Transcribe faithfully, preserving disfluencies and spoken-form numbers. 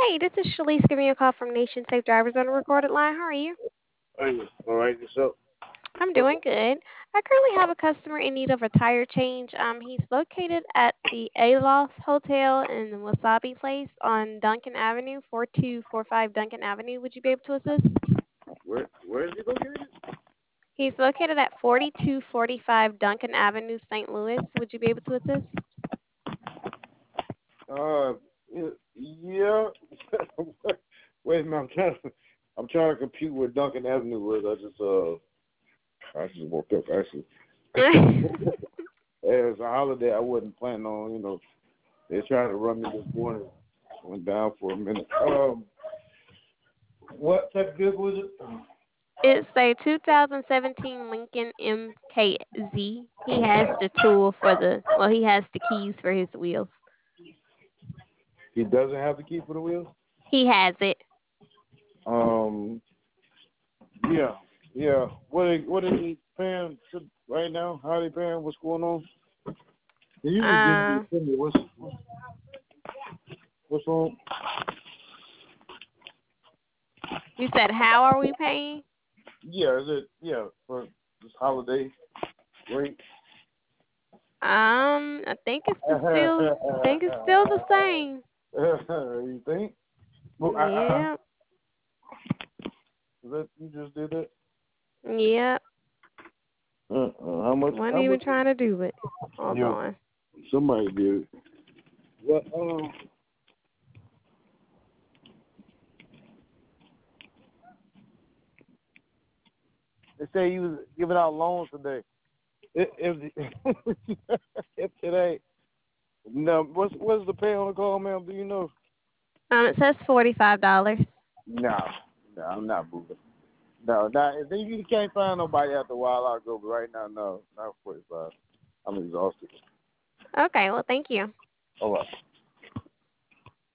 Hey, this is Shalise giving you a call from Nation Safe Drivers on a recorded line. How are you? Hey, all right, yourself. I'm doing good. I currently have a customer in need of a tire change. Um, he's located at the Aloft Hotel in the Wasabi Place on Duncan Avenue, four two four five Duncan Avenue. Would you be able to assist? Where where is he located? He's located at forty-two forty-five Duncan Avenue, Saint Louis. Would you be able to assist? Uh, yeah. Wait a minute, I'm trying to I'm trying to compute where Duncan Avenue was. I just uh I just woke up actually. It's a holiday. I wasn't planning on, you know. They tried to run me this morning. Went down for a minute. Um, what type of vehicle is it? It's a two thousand seventeen Lincoln M K Z. He has the tool for the, well, he has the keys for his wheels. He doesn't have the key for the wheel. He has it. Um, yeah, yeah. What are, what are they paying to, right now? How are they paying? What's going on? Can you just give me Uh, tell me what's what's on? you said how are we paying? Yeah, is it yeah for this holiday rate? Um, I think it's the still, I think it's still the same. You think? Well, I, I, Yeah, is that you just did that? yeah. Uh, uh, how much? Wasn't How even much? trying to do it. Hold Yeah, on. somebody did it. What? Um, they say you was giving out loans today. If if, if today, no, what's what's the pay on the call, ma'am? Do you know? Um, it says forty-five dollars. No, no, I'm not moving. No, not if you can't find nobody after a while, I'll go. But right now, no, not forty-five. I'm exhausted. Okay, well, thank you. All right.